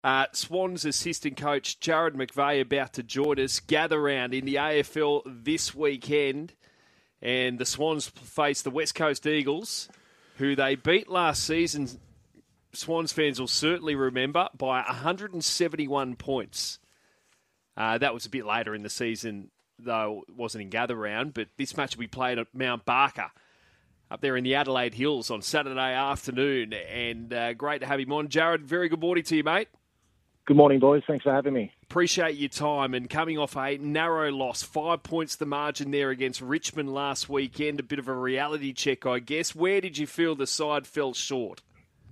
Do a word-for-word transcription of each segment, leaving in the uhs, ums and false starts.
Uh, Swans assistant coach Jared McVeigh about to join us. Gather round in the A F L this weekend. And the Swans face the West Coast Eagles, who they beat last season. Swans fans will certainly remember by one hundred seventy-one points. Uh, that was a bit later in the season, though it wasn't in gather round. But this match will be played at Mount Barker up there in the Adelaide Hills on Saturday afternoon. And uh, great to have him on. Jared, very good morning to you, mate. Good morning, boys. Thanks for having me. Appreciate your time and coming off a narrow loss. Five points the margin there against Richmond last weekend. A bit of a reality check, I guess. Where did you feel the side fell short?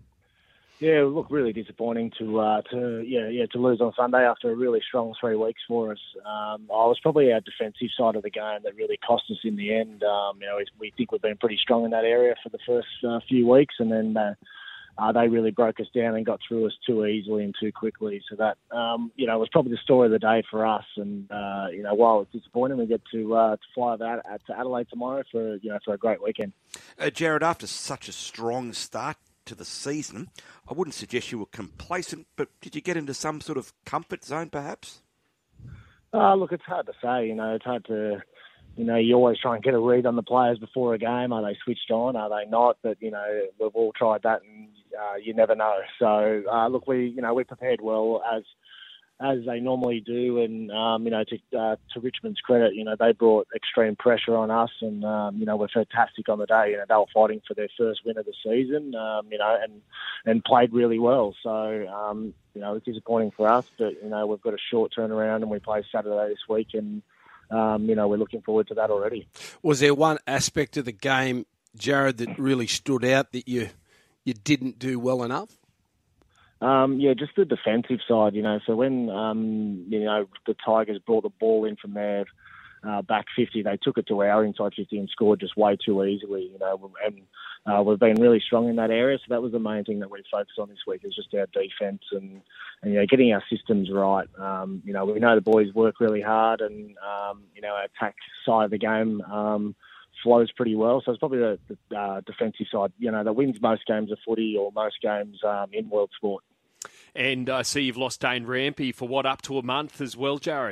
Yeah, look, really disappointing to uh, to yeah yeah to lose on Sunday after a really strong three weeks for us. Um, I was probably our defensive side of the game that really cost us in the end. Um, you know, we think we've been pretty strong in that area for the first uh, few weeks, and then uh, uh, they really broke us down and got through us too easily and too quickly. So that um, you know was probably the story of the day for us. And uh, you know, while it's disappointing, we get to uh, to fly that to Adelaide tomorrow for you know for a great weekend. Uh, Jared, after such a strong start to the season, I wouldn't suggest you were complacent, but did you get into some sort of comfort zone, perhaps? Uh, look, it's hard to say. You know, it's hard to, you know, you always try and get a read on the players before a game. Are they switched on? Are they not? But you know, we've all tried that, and uh, you never know. So, uh, look, we, you know, we prepared well as as they normally do, and um, you know, to uh, to Richmond's credit, you know, they brought extreme pressure on us, and um, you know, we're fantastic on the day. You know, they were fighting for their first win of the season, um, you know, and and played really well. So, um, you know, it's disappointing for us, but you know, we've got a short turnaround, and we play Saturday this week, and um, you know, we're looking forward to that already. Was there one aspect of the game, Jared, that really stood out that you you didn't do well enough? Um, yeah, just the defensive side, you know. So when, um, you know, the Tigers brought the ball in from their uh, back fifty, they took it to our inside fifty and scored just way too easily, you know. And uh, we've been really strong in that area. So that was the main thing that we focused on this week, is just our defence and, and, you know, getting our systems right. Um, you know, we know the boys work really hard, and, um, you know, our attack side of the game um, flows pretty well. So it's probably the, the uh, defensive side, you know, that wins most games of footy or most games um, in world sport. And I see you've lost Dane Rampy for, what, up to a month as well, Jared?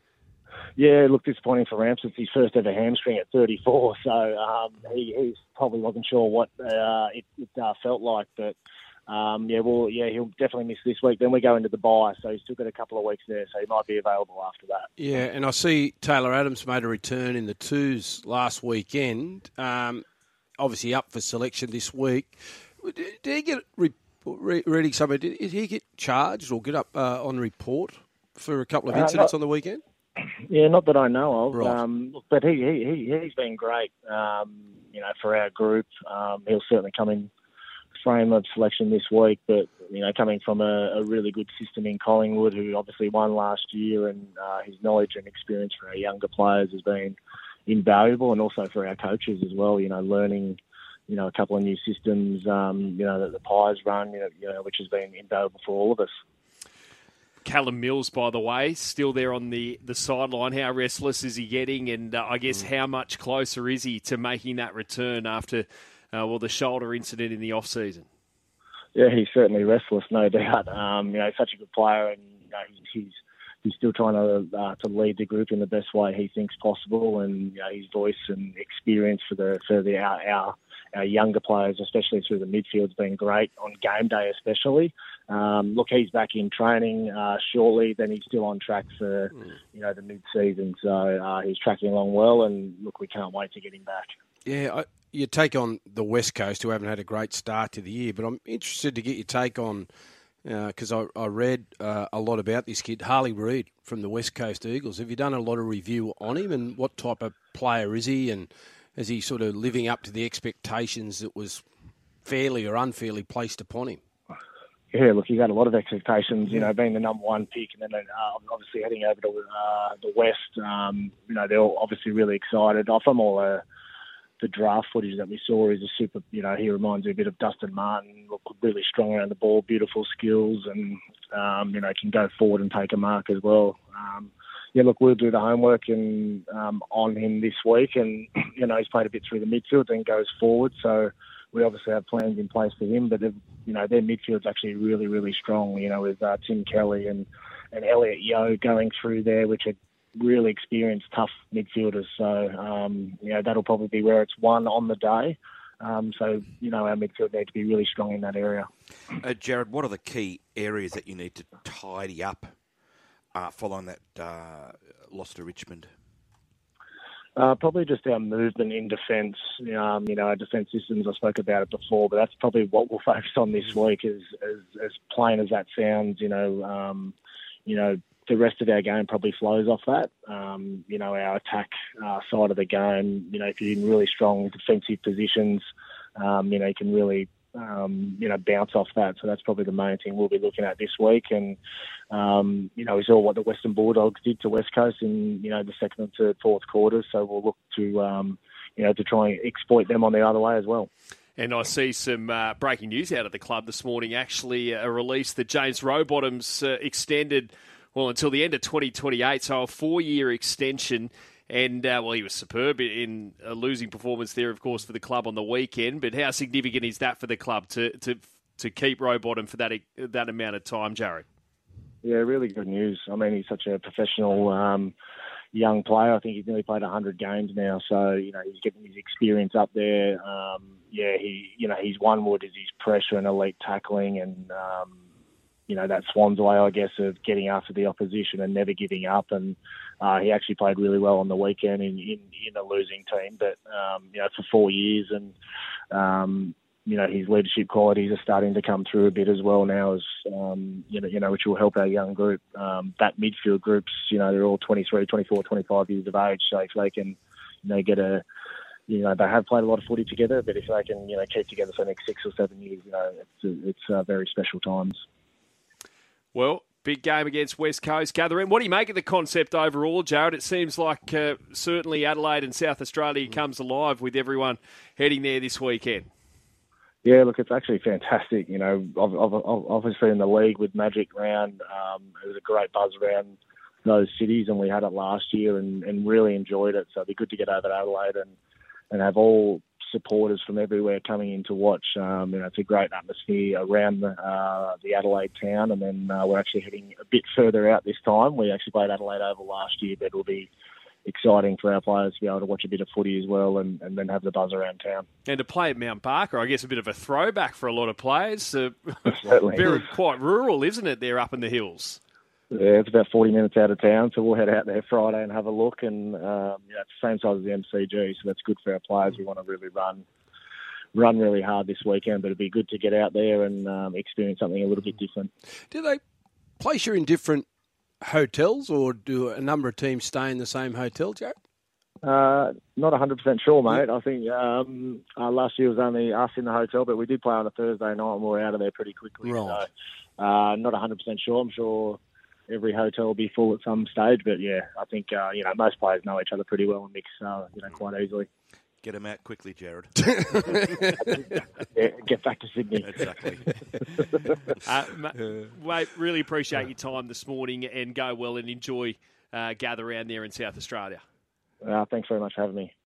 Yeah, look, disappointing for Ramps. It's his first ever hamstring at thirty-four, so um, he, he probably wasn't sure what uh, it, it uh, felt like. But, um, yeah, well, yeah, he'll definitely miss this week. Then we go into the bye, so he's still got a couple of weeks there, so he might be available after that. Yeah, and I see Taylor Adams made a return in the twos last weekend, um, obviously up for selection this week. Did he get re- reading something? Did he get charged or get up uh, on report for a couple of incidents uh, not, on the weekend? Yeah, not that I know of. Right. Um, but he, he, he, he's been great, um, you know, for our group. Um, he'll certainly come in frame of selection this week, but, you know, coming from a, a really good system in Collingwood, who obviously won last year, and uh, his knowledge and experience for our younger players has been invaluable, and also for our coaches as well, you know, learning, you know, a couple of new systems, um, you know, that the Pies run, you know, you know, which has been invaluable for all of us. Callum Mills, by the way, still there on the, the sideline. How restless is he getting? And uh, I guess how much closer is he to making that return after, uh, well, the shoulder incident in the off-season? Yeah, he's certainly restless, no doubt. Um, you know, he's such a good player, and you know, he's he's still trying to uh, to lead the group in the best way he thinks possible. And you know, his voice and experience for the for the our, our our younger players, especially through the midfield, has been great on game day, especially. Um, look, he's back in training uh, shortly. Then he's still on track for mm. you know the mid-season, so uh, he's tracking along well. And look, we can't wait to get him back. Yeah, I, you take on the West Coast, who haven't had a great start to the year, but I'm interested to get your take on, because uh, I, I read uh, a lot about this kid, Harley Reid from the West Coast Eagles. Have you done a lot of review on him, and what type of player is he, and is he sort of living up to the expectations that was fairly or unfairly placed upon him? Yeah, look, he's had a lot of expectations, you know, being the number one pick, and then uh, obviously heading over to uh, the West. Um, you know, they're all obviously really excited. From all uh, the draft footage that we saw, he's a super, you know, he reminds me a bit of Dustin Martin, look, really strong around the ball, beautiful skills, and, um, you know, can go forward and take a mark as well. Um, yeah, look, we'll do the homework and um, on him this week, and, you know, he's played a bit through the midfield, then goes forward, so we obviously have plans in place for him. But you know, their midfield's actually really, really strong. You know, with uh, Tim Kelly and and Elliot Yeo going through there, which are really experienced, tough midfielders. So um, you know, that'll probably be where it's won on the day. Um, so, you know, our midfield need to be really strong in that area. Uh, Jared, what are the key areas that you need to tidy up uh, following that uh, loss to Richmond? Uh, probably just our movement in defence. Um, you know, our defence systems, I spoke about it before, but that's probably what we'll focus on this week, as, as, as plain as that sounds. You know, um, you know, the rest of our game probably flows off that. Um, you know, our attack uh, side of the game, you know, if you're in really strong defensive positions, um, you know, you can really, um, you know, bounce off that. So that's probably the main thing we'll be looking at this week. And, um, you know, we saw what the Western Bulldogs did to West Coast in, you know, the second and third, fourth quarters. So we'll look to, um, you know, to try and exploit them on the other way as well. And I see some uh, breaking news out of the club this morning. Actually, a release that James Rowbottom's uh, extended well, until the end of twenty twenty-eight, so a four-year extension. And, uh, well, he was superb in a losing performance there, of course, for the club on the weekend. But how significant is that for the club to to, to keep Rowbottom for that that amount of time, Jared? Yeah, really good news. I mean, he's such a professional um, young player. I think he's nearly played one hundred games now. So, you know, he's getting his experience up there. Um, yeah, he, you know, his one word is his pressure and elite tackling and, um, you know, that Swans way, I guess, of getting after the opposition and never giving up. And uh, he actually played really well on the weekend in, in, in a losing team, but, um, you know, for four years. And, um, you know, his leadership qualities are starting to come through a bit as well now, as, um, you know, you know, which will help our young group. Um, that midfield groups, you know, they're all twenty-three, twenty-four, twenty-five years of age. So if they can, you know, get a, you know, they have played a lot of footy together, but if they can, you know, keep together for the next six or seven years, you know, it's, it's uh, very special times. Well, big game against West Coast. Gathering. What do you make of the concept overall, Jared? It seems like uh, certainly Adelaide and South Australia comes alive with everyone heading there this weekend. Yeah, look, it's actually fantastic. You know, obviously in the league with Magic Round, um, it was a great buzz around those cities, and we had it last year and, and really enjoyed it. So it'd be good to get over to Adelaide and, and have all supporters from everywhere coming in to watch. Um, you know, it's a great atmosphere around the, uh, the Adelaide town, and then uh, we're actually heading a bit further out this time. We actually played Adelaide Oval last year, but it'll be exciting for our players to be able to watch a bit of footy as well, and, and then have the buzz around town. And to play at Mount Barker, I guess a bit of a throwback for a lot of players. Uh, Certainly. Very quite rural, isn't it, there up in the hills? Yeah, it's about forty minutes out of town, so we'll head out there Friday and have a look. And um, yeah, it's the same size as the M C G, so that's good for our players. We want to really run run really hard this weekend, but it'd be good to get out there and um, experience something a little bit different. Do they place you in different hotels, or do a number of teams stay in the same hotel, Jared? Uh, not one hundred percent sure, mate. I think um, uh, last year was only us in the hotel, but we did play on a Thursday night and we were out of there pretty quickly. Right. So uh, not one hundred percent sure. I'm sure every hotel will be full at some stage, but yeah, I think uh, you know, most players know each other pretty well and mix uh, you know, quite easily. Get them out quickly, Jared. Yeah, get back to Sydney. Exactly. uh, mate, really appreciate your time this morning, and go well and enjoy uh, Gather Round there in South Australia. Uh, thanks very much for having me.